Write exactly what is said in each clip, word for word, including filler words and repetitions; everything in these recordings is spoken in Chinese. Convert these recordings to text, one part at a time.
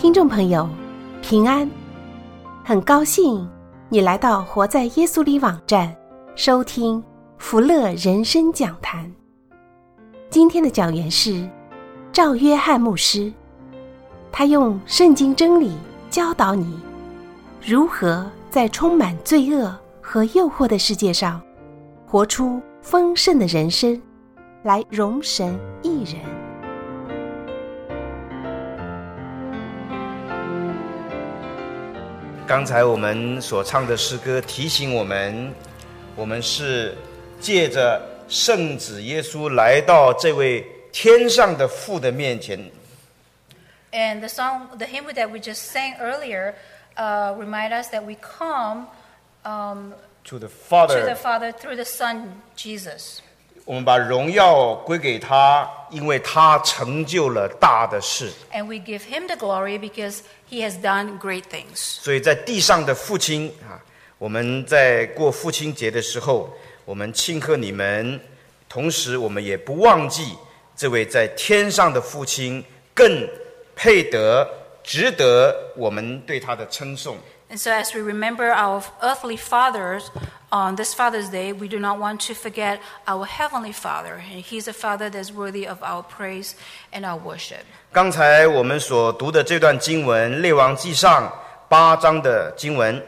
听众朋友，平安！很高兴你来到活在耶稣里网站，收听福乐人生讲坛。今天的讲员是赵约翰牧师，他用圣经真理教导你如何在充满罪恶和诱惑的世界上活出丰盛的人生，来荣神益人。 刚才我们所唱的诗歌提醒我们，我们是借着圣子耶稣来到这位天上的父的面前。 And the song, the hymn that we just sang earlier, uh, remind us that we come um, to the Father, to the Father through the Son Jesus. 我们把荣耀归给他，因为他成就了大的事。 And we give him the glory because he has done great things. 所以在地上的父亲啊，我们在过父亲节的时候，我们庆贺你们，同时我们也不忘记这位在天上的父亲更配得、值得我们对他的称颂。 And so as we remember our earthly fathers on this Father's Day, we do not want to forget our Heavenly Father. And He's a Father that's worthy of our praise and our worship. 刚才我们所读的这段经文，列王记上八章的经文，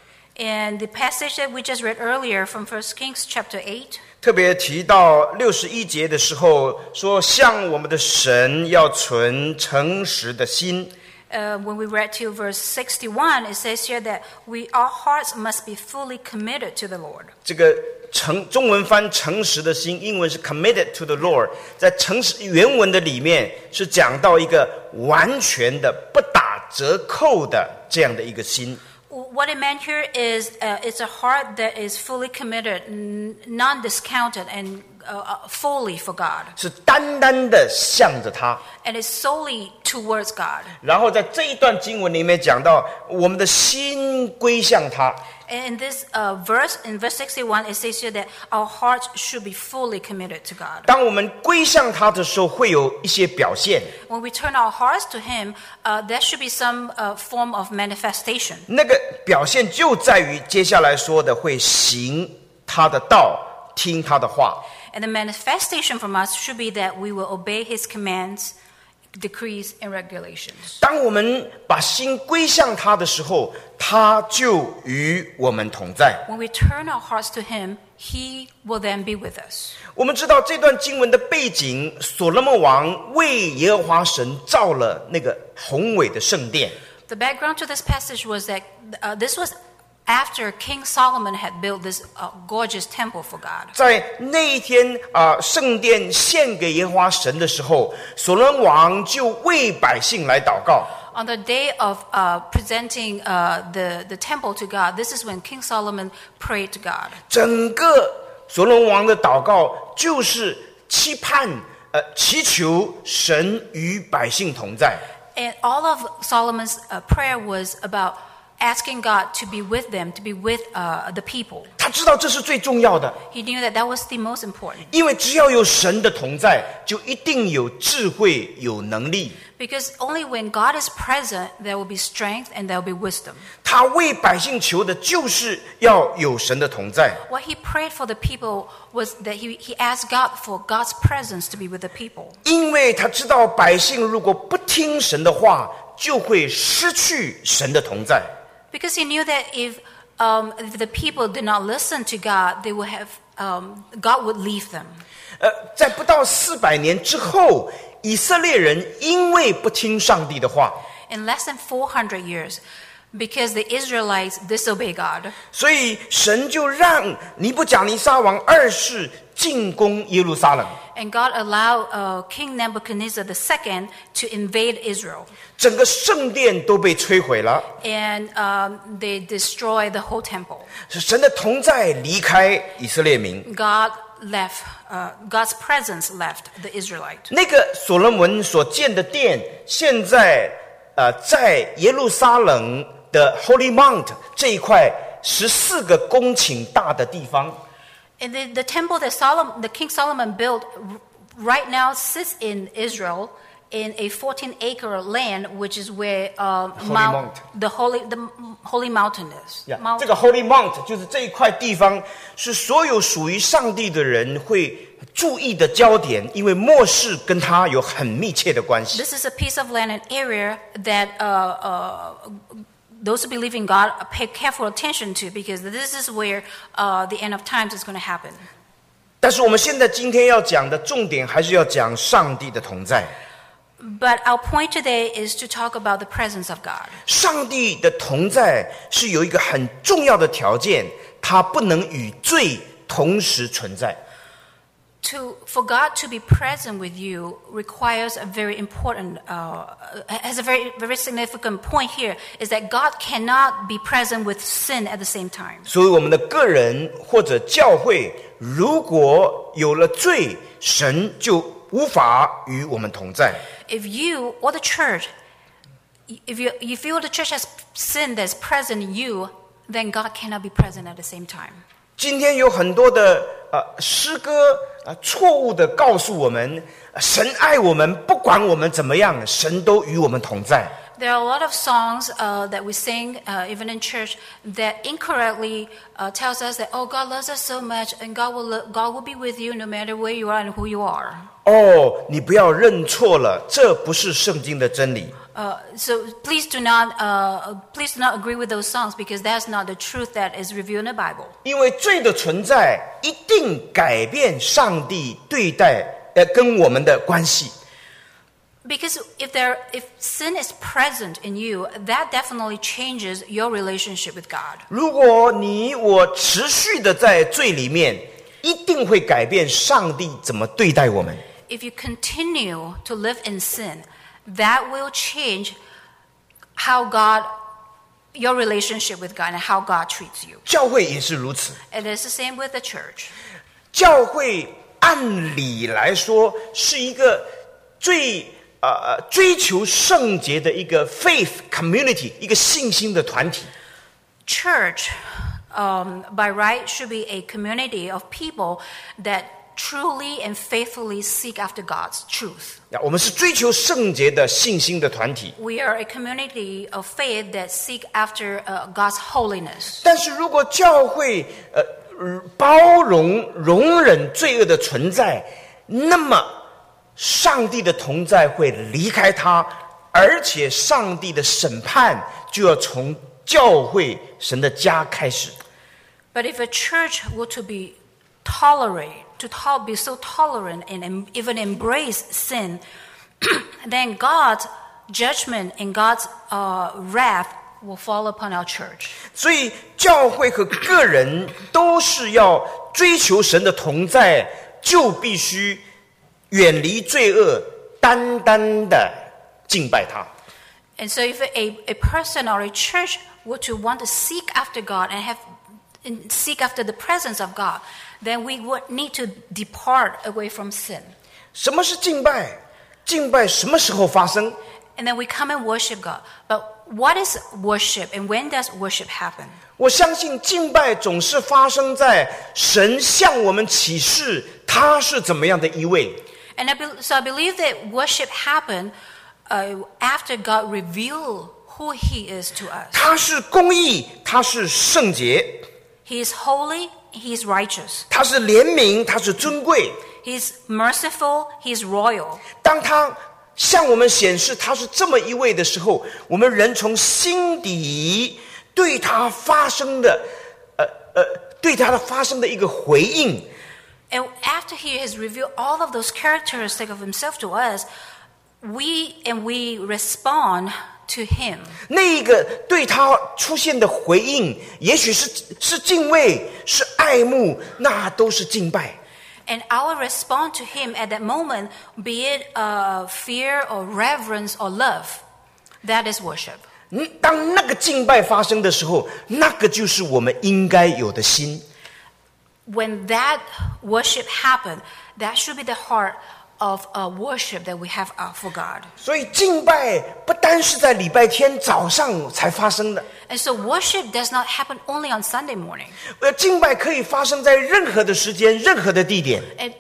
And the passage that we just read earlier from First Kings chapter eight, 特别提到六十一节的时候，说向我们的神要存诚实的心。 Uh, when we read to verse sixty-one, it says here that we, our hearts must be fully committed to the Lord. 这个诚中文翻诚实的心，英文是 committed to the Lord。在诚实原文的里面是讲到一个完全的、不打折扣的这样的一个心。 What it meant here is uh, it's a heart that is fully committed, n- non-discounted, and uh, fully for God. 是单单的向着他。 And it's solely towards God. 然后在这一段经文里面讲到，我们的心归向他。 And in this uh, verse, in verse sixty-one, it says here that our hearts should be fully committed to God. 当我们归向他的时候，会有一些表现。 When we turn our hearts to Him, uh, there should be some uh, form of manifestation. 那个表现就在于接下来说的，会行他的道，听他的话。 And the manifestation from us should be that we will obey His commands, decrees, and regulations. 当我们把心归向他的时候，他就与我们同在。 When we turn our hearts to Him, He will then be with us. 我们知道这段经文的背景，所罗门王为耶和华神造了那个宏伟的圣殿。 The background to this passage was that uh, this was after King Solomon had built this uh, gorgeous temple for God. 在那一天啊，圣殿献给耶和华神的时候，所罗门王就为百姓来祷告。 On the day of uh, presenting uh, the, the temple to God, this is when King Solomon prayed to God. 整个所罗门王的祷告就是期盼、呃，祈求神与百姓同在。 And all of Solomon's uh, prayer was about asking God to be with them, to be with uh, the people. 他知道这是最重要的， He knew that that was the most important. 因为只要有神的同在，就一定有智慧、有能力。 Because only when God is present, there will be strength and there will be wisdom. 他为百姓求的就是要有神的同在。 What he prayed for the people was that he, he asked God for God's presence to be with the people. 因为他知道百姓如果不听神的话，就会失去神的同在。 Because he knew that if, um, if the people did not listen to God, they would have um, God would leave them. 呃，在不到四百年之后，以色列人因为不听上帝的话， In less than four hundred years, because the Israelites disobey God, 所以神就让尼布甲尼撒王二世进攻耶路撒冷。 and God allowed uh, King Nebuchadnezzar the second to invade Israel. 整个圣殿都被摧毁了， And um, they destroyed the whole temple. 神的同在离开以色列民。 God left, uh, God's presence left the Israelite. 那个所罗门所建的殿，现在呃在耶路撒冷的 Holy Mount 这一块十四个公顷大的地方。 And the, the temple that Solomon, the King Solomon built right now sits in Israel in a fourteen acre land, which is where uh, Holy Mount, Mount. the holy the holy mountain is. Yeah, Mount- 这个 Holy Mount 就是这一块地方，是所有属于上帝的人会注意的焦点，因为末世跟他有很密切的关系。 This is a piece of land and area that uh, uh, those who believe in God pay careful attention to, because this is where uh, the end of times is going to happen. 但是我们现在今天要讲的重点，还是要讲上帝的同在。 But our point today is to talk about the presence of God. 上帝的同在是有一个很重要的条件，它不能与罪同时存在。 To, for God to be present with you requires a very important, uh, has a very, very significant point here, is that God cannot be present with sin at the same time. 所以我们的个人或者教会，如果有了罪，神就无法与我们同在。 If you or the church, if you, if you or the church has sin that's present in you, then God cannot be present at the same time. 今天有很多的呃诗歌啊、呃，错误的告诉我们，呃神爱我们，不管我们怎么样，神都与我们同在。 There are a lot of songs uh, that we sing, uh, even in church, that incorrectly uh, tells us that, oh, God loves us so much, and God will lo- God will be with you no matter where you are and who you are. 哦，你不要认错了，这不是圣经的真理。 Uh, so please do not uh, please do not agree with those songs, because that's not the truth that is revealed in the Bible. 因为罪的存在一定改变上帝对待呃跟我们的关系。 Because if there if sin is present in you, that definitely changes your relationship with God. 如果你我持续的在罪里面，一定会改变上帝怎么对待我们。 If you continue to live in sin, that will change how God, your relationship with God and how God treats you. 教会也是如此。 It is the same with the church. 教会按理来说是一个最呃追求圣洁的一个 faith community， 一个信心的团体。 Church, um, by right, should be a community of people that truly and faithfully seek after God's truth. 我们是追求圣洁的信心的团体。 We are a community of faith that seek after uh, God's holiness. 但是如果教会呃包容容忍罪恶的存在，那么上帝的同在会离开他，而且上帝的审判就要从教会神的家开始。 But if a church were to be tolerate, to to- be so tolerant and em- even embrace sin, then God's judgment and God's uh, wrath will fall upon our church. 所以教会和个人都是要追求神的同在，就必须远离罪恶，单单的敬拜他。 And so if a, a person or a church were to want to seek after God and have and seek after the presence of God, then we would need to depart away from sin. 什么是敬拜？敬拜什么时候发生？ And then we come and worship God. But what is worship and when does worship happen? 我相信敬拜总是发生在神向我们启示他是怎么样的一位。 And I be, so I believe that worship happened uh, after God revealed who He is to us. 他是公义，他是圣洁， He is holy, He is righteous. 他是怜悯，他是尊贵。 He is merciful, He is royal. 当他向我们显示他是这么一位的时候，我们人从心底对他发生的，呃呃，对他的发生的一个回应。 And after He has revealed all of those characteristics of Himself to us, we and we respond to Him. 那一个对他出现的回应，也许是是敬畏，是爱慕，那都是敬拜。 And our response to Him at that moment, be it uh, fear or reverence or love, that is worship. 嗯，当那个敬拜发生的时候，那个就是我们应该有的心。 When that worship happened, that should be the heart of uh, worship that we have uh, for God. 所以敬拜不单是在礼拜天早上才发生的， And so worship does not happen only on Sunday morning. 呃，敬拜可以发生在任何的时间、任何的地点。 And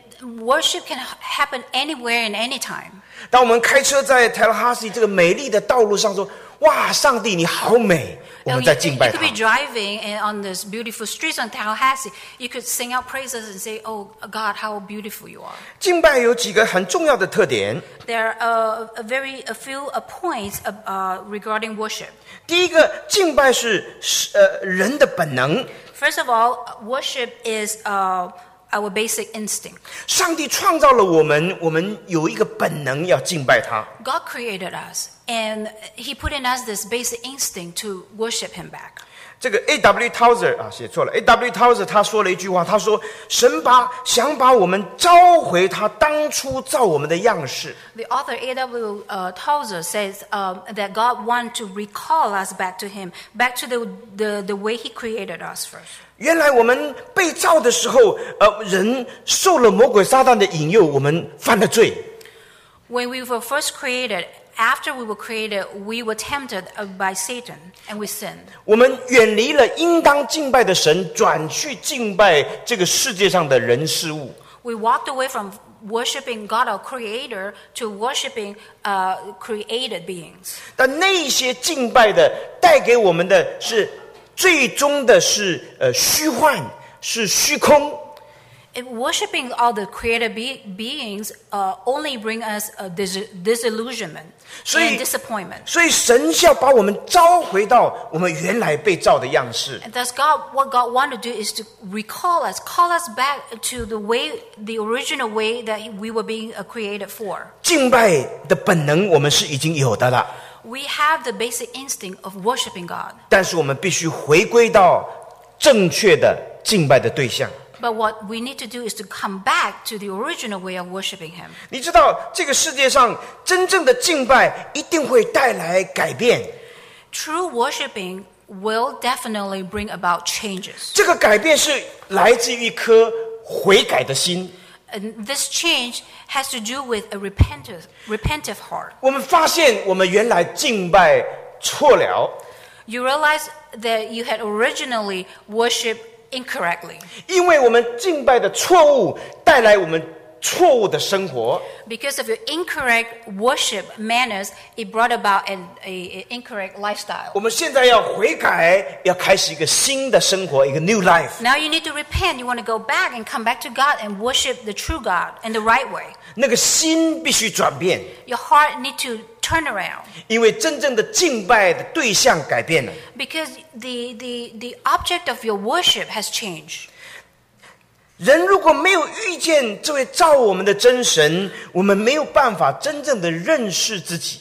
worship can happen anywhere and anytime. 当我们开车在 Tallahassee 这个美丽的道路上说，哇，上帝你好美，我 And 们 you, 在敬拜 you 他 could be driving and on this beautiful streets on Tallahassee. You could sing out praises and say, "Oh God, how beautiful you are." 敬拜有几个很重要的特点。 There are a, a very a few uh, points of, uh, regarding worship. 第一个，敬拜是呃人的本能。 First of all, worship is uh, our basic instinct. 上帝创造了我们，我们有一个本能要敬拜他。 God created us, and He put in us this basic instinct to worship Him back. 这个 A W Tozer 啊，写错了。A W Tozer 他说了一句话，他说：“神把想把我们召回他当初造我们的样式。” The author A W Uh, Tozer says um, that God wants to recall us back to Him, back to the, the, the way He created us first. 原来我们被造的时候，呃，人受了魔鬼撒旦的引诱，我们犯了罪。 When we were first created, after we were created, we were tempted by Satan and we sinned. 我们远离了应当敬拜的神，转去敬拜这个世界上的人事物。 We walked away from worshiping God, our Creator, to worshiping uh, created beings. 但那些敬拜的带给我们的是最终的是呃虚幻，是虚空。 And worshiping all the created be- beings uh, only bring us a dis- disillusionment 所以 and disappointment. 所以神是要把我们召回到我们原来被造的样式。 And thus, God, what God wants to do is to recall us, call us back to the way, the original way that we were being uh, created for. 敬拜的本能我们是已经有的了， We have the basic instinct of worshiping God. 但是我们必须回归到正确的敬拜的对象。 But what we need to do is to come back to the original way of worshiping Him. 你知道这个世界上真正的敬拜一定会带来改变， True worshiping will definitely bring about changes. 这个改变是来自于一颗悔改的心。 And this change has to do with a repentive, repentive heart. 我们发现我们原来敬拜错了， You realize that you had originally worshipped incorrectly 因为我们敬拜的错误带来我们错误的生活。 because of your incorrect worship manners. It brought about an a, a incorrect lifestyle. 我们现在要悔改，要开始一个新的生活，一个 new life。 Now you need to repent. You want to go back and come back to God and worship the true God in the right way. 那个心必须转变， Your heart need to turn around 因为真正的敬拜的对象改变了。 because the, the, the object of your worship has changed. 人如果没有遇见这位造我们的真神，我们没有办法真正的认识自己。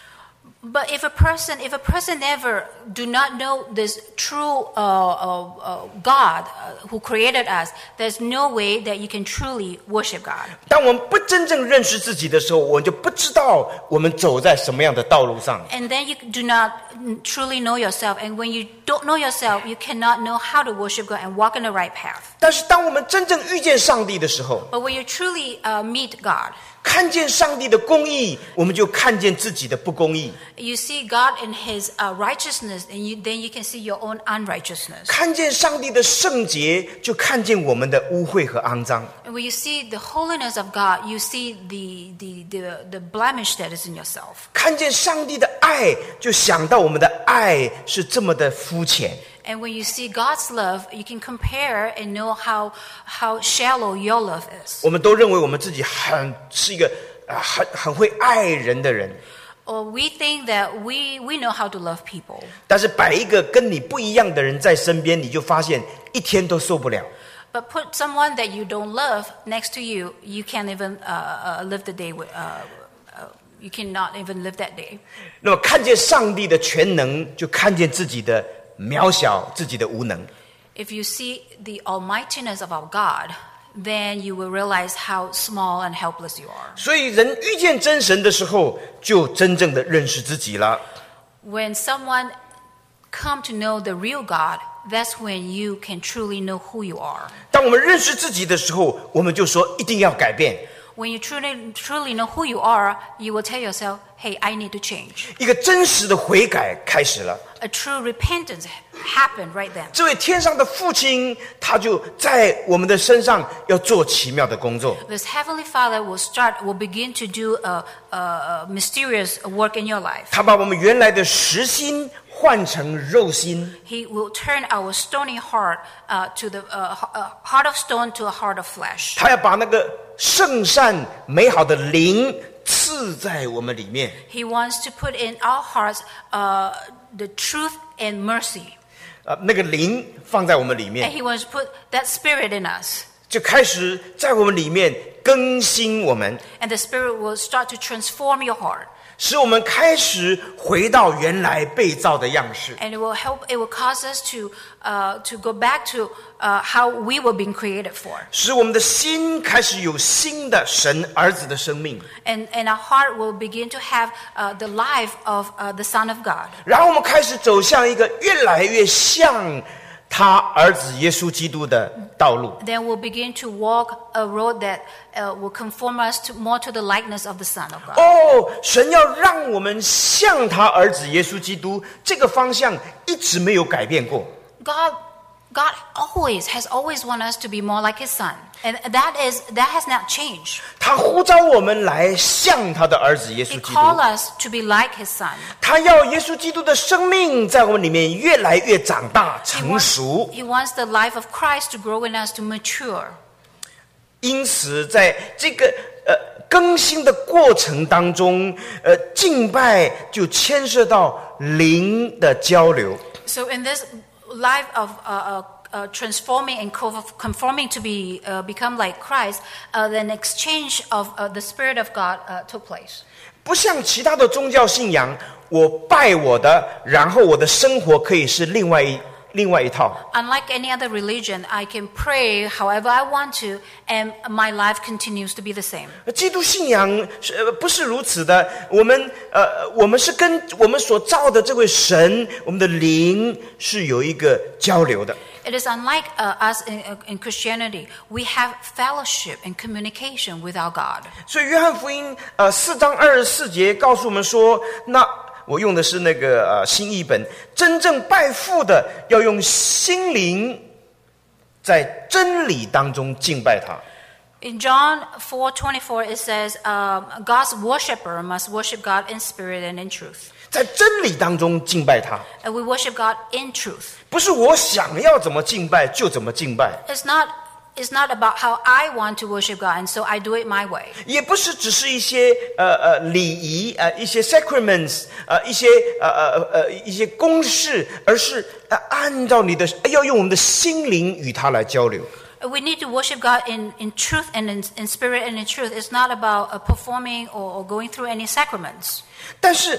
But if a person, if a person never do not know this true uh, uh, uh, God uh, who created us, there's no way that you can truly worship God. 当我们不真正认识自己的时候，我们就不知道我们走在什么样的道路上。 And then you do not truly know yourself. And when you don't know yourself, you cannot know how to worship God and walk in the right path. 但是当我们真正遇见上帝的时候， But when you truly uh, meet God, 看见上帝的公义，我们就看见自己的不公义； you see God in His uh, righteousness, and you, then you can see your own unrighteousness. 看见上帝的圣洁，就看见我们的污秽和肮脏。 And when you see the holiness of God, you see the, the, the, the blemish that is in yourself. 看见上帝的爱，就想到我们的爱是这么的肤浅。 And when you see God's love, you can compare and know how, how shallow your love is. 我们都认为我们自己很是一个啊很很会爱人的人， Or we think that we, we know how to love people. 但是摆一个跟你不一样的人在身边，你就发现一天都受不了。 But put someone that you don't love next to you, you can't even uh, uh, live the day with, uh, uh, you cannot even live that day. 那么看见上帝的全能，就看见自己的渺小，自己的无能。 If you see the almightiness of our God, then you will realize how small and helpless you are. 所以人遇见真神的时候，就真正的认识自己了。 When someone come to know the real God, that's when you can truly know who you are. 当我们认识自己的时候，我们就说一定要改变。 When you truly, truly know who you are, you will tell yourself, hey, I need to change. 一个真实的悔改开始了。 A true repentance happen right then. 这位天上的父亲，他就在我们的身上要做奇妙的工作。 This Heavenly Father will start, will begin to do a, a, a mysterious work in your life. 他把我们原来的实心换成肉心， He will turn our stony heart uh, to the uh, uh, heart of stone to a heart of flesh. 他要把那个圣善美好的灵赐在我们里面。 He wants to put in our hearts uh, the truth and mercy. 呃，那个灵放在我们里 And 面， He wants to put that Spirit in us. 就开始在我们里面更新我们， And the Spirit will start to transform your heart. 使我们开始回到原来被造的样式。 And it will help, it will cause us to, uh, to go back to uh, how we were being created for. 使我们的心开始有新的神儿子的生命， And, and our heart will begin to have uh, the life of uh, the Son of God. 然后我们开始走向一个越来越像他儿子耶稣基督的道路。 Then we'll begin to walk a road that uh, will conform us to, more to the likeness of the Son of God. 哦，神要让我们像他儿子耶稣基督，这个方向一直没有改变过。 God, God always has always wanted us to be more like His Son, and that is that has not changed. 他呼召我们来像他的儿子耶稣 He 基 called 督， us to be like His Son. 他要耶稣基督的生命在我们里面越来越长大 He 成 wants, 熟。 he wants the life of Christ to grow in us, to mature. 因此，在这个呃更新的过程当中，呃，敬拜就牵涉到灵的交流。 So in this life of uh, uh, uh, transforming and conforming to be uh, become like Christ, uh, then exchange of uh, the Spirit of God uh, took place. 不像其他的宗教信仰，我拜我的，然后我的生活可以是另外一另外一套。 Unlike any other religion, I can pray however I want to, and my life continues to be the same. 基督信仰是呃不是如此的，我们呃我们是跟我们所造的这位神，我们的灵是有一个交流的。 It is unlike uh, us in, in Christianity. We have fellowship and communication with our God. 所以约翰福音呃四章二十四节告诉我们说，那我用的是那个呃新译本，真正拜父的要用心灵在真理当中敬拜他。 In John four twenty-four, it says, um, God's worshiper must worship God in spirit and in truth. 在真理当中敬拜他， And we worship God in truth. 不是我想要怎么敬拜就怎么敬拜， It's not, it's not about how I want to worship God, and so I do it my way. 也不是只是一些呃呃礼仪呃一些 sacraments 呃一些呃呃呃一些公式，而是呃按照你的要用我们的心灵与他来交流。 We need to worship God in, in truth and in, in spirit and in truth. It's not about uh, performing or, or going through any sacraments. 但是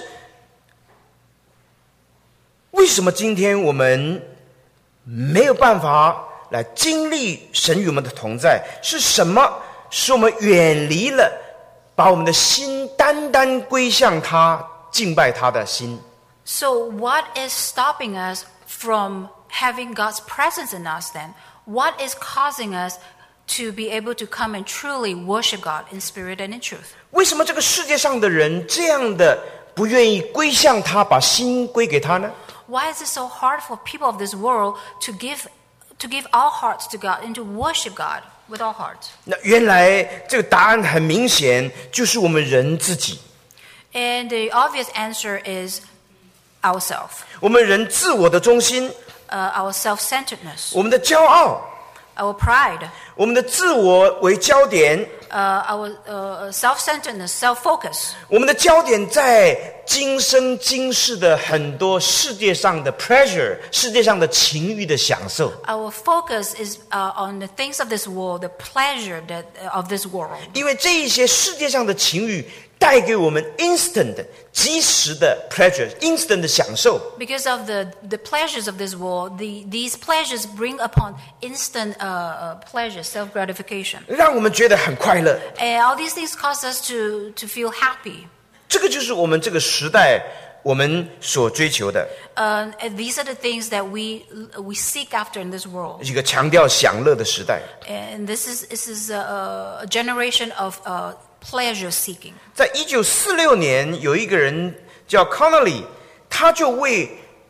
为什么今天我们没有办法来经历神与我们的同在？是什么使我们远离了把我们的心单单归向他、敬拜他的心？ So what is stopping us from having God's presence in us then? What is causing us to be able to come and truly worship God in spirit and in truth? 为什么这个世界上的人这样的不愿意归向他，把心归给他呢？ Why is it so hard for people of this world to give, to give our hearts to God and to worship God with our hearts? 那原来这个答案很明显，就是我们人自己。 And the obvious answer is ourselves, 我们人自我的中心， uh, our self-centeredness, 我们的骄傲， our pride, 我们的自我为焦点， uh, our uh, self-centeredness, self-focus. 我们的焦点在今生今世的很多世界上的 pleasure， 世界上的情欲的享受。 Our focus is uh, on the things of this world, the pleasure that, uh, of this world. 因为这一些世界上的情欲带给我们 instant 即时的 pleasure，instant 的享受。 Because of the, the pleasures of this world, the, these pleasures bring upon instant uh, uh, pleasure, self-gratification. 让我们觉得很快乐。 And all these things cause us to, to feel happy. 这个就是我们这个时代我们所追求的 Uh, and these are the things that we, we seek after in this world. 一个强调享乐的时代。 And this is, this is a, a generation of uh, pleasure seeking. 在一九四六年，有一个人叫 Connolly，他就为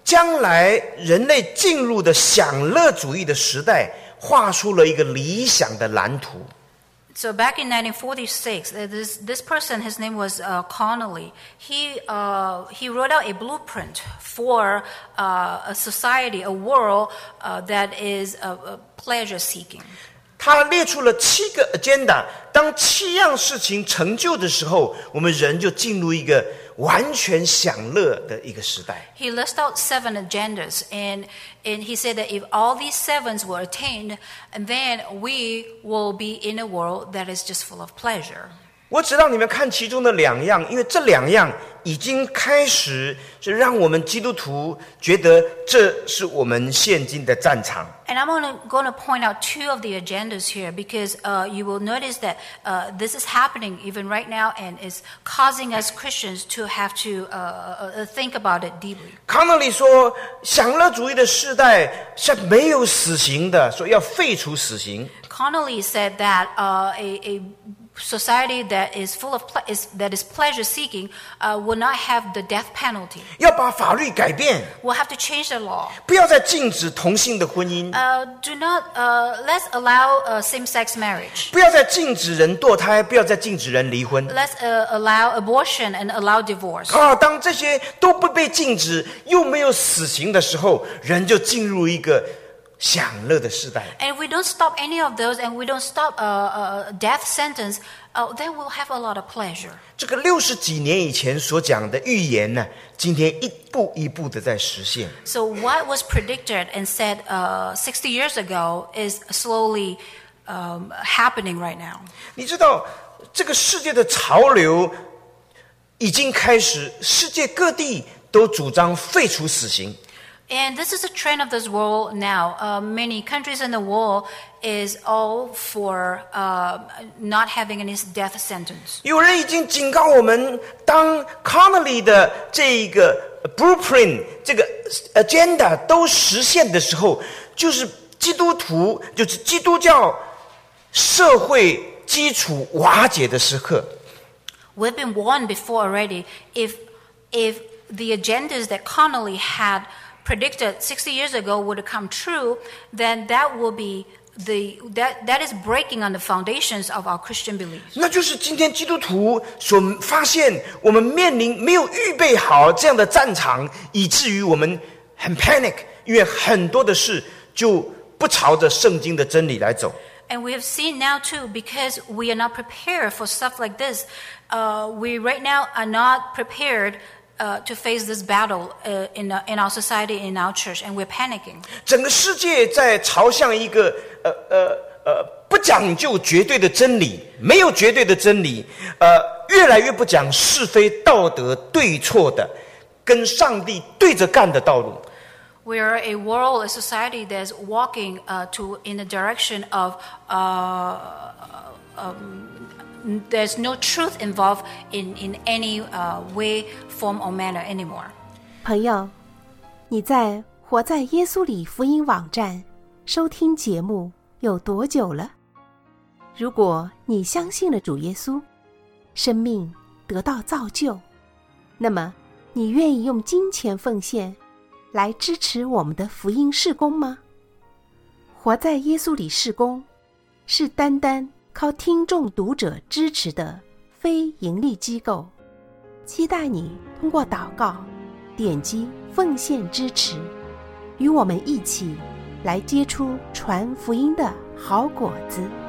将来人类进入的享乐主义的时代，画出了一个理想的蓝图。 So back in nineteen forty-six, uh, this this person, his name was uh, Connolly. He uh, he wrote out a blueprint for uh, a society, a world uh, that is uh, uh, pleasure seeking. 他列出了七个 agenda， 当七样事情成就的时候，我们人就进入一个完全享乐的一个时代。 He listed out seven agendas, and and he said that if all these sevens were attained, and then we will be in a world that is just full of pleasure. 我只让你们看其中的两样，因为这两样已经开始是让我们基督徒觉得这是我们现今的战场。 And I'm going to point out two of the agendas here because uh, you will notice that uh, this is happening even right now and is causing us Christians to have to uh, uh, think about it deeply. 康纳利说，享乐主义的时代是没有死刑的，说要废除死刑。 Connolly said that uh, a, a society that is full of ple- is, that is pleasure seeking uh, will not have the death penalty. 要把法律改变， We'll have to change the law. 不要再禁止同性的婚姻， Uh, do not uh, let's allow uh, same-sex marriage. 不要再禁止人堕胎，不要再禁止人离婚。 Let's uh, allow abortion and allow divorce. 啊，当这些都不被禁止，又没有死刑的时候，人就进入一个享乐的时代。 And if we don't stop any of those, and we don't stop a uh, uh, death sentence, uh, then we'll have a lot of pleasure. 这个六十几年以前所讲的预言呢，今天一步一步的在实现。 So what was predicted and said uh, sixty years ago is slowly um, happening right now. 你知道，这个世界的潮流已经开始，世界各地都主张废除死刑。 And this is a trend of this world now. Uh, many countries in the world is all for uh, not having any death sentence. 有人已经警告我们，当 Connolly 的这个 blueprint 这个 agenda 都实现的时候，就是基督徒，就是基督教社会基础瓦解的时刻。 We've been warned before already. If if the agendas that Connolly had predicted sixty years ago would come true, then that will be the that that is breaking on the foundations of our Christian beliefs. 那就是今天基督徒所发现，我们面临没有预备好这样的战场，以至于我们很 panic， 因为很多的事就不朝着圣经的真理来走。 And we have seen now too, because we are not prepared for stuff like this. Uh, we right now are not prepared uh, to face this battle uh, in uh, in our society, in our church, and we're panicking. 整个世界在朝向一个呃呃呃不讲究绝对的真理，没有绝对的真理，呃，越来越不讲是非道德对错的，跟上帝对着干的道路。 We are a world, a society that's walking uh, to in the direction of uh, um, there's no truth involved in in any uh, way, form, or manner anymore. 朋友，你在活在耶稣里福音网站收听节目有多久了？如果你相信了主耶稣，生命得到造就，那么你愿意用金钱奉献来支持我们的福音事工吗？活在耶稣里事工是单单靠听众读者支持的非盈利机构，期待你通过祷告点击奉献支持，与我们一起来结出传福音的好果子。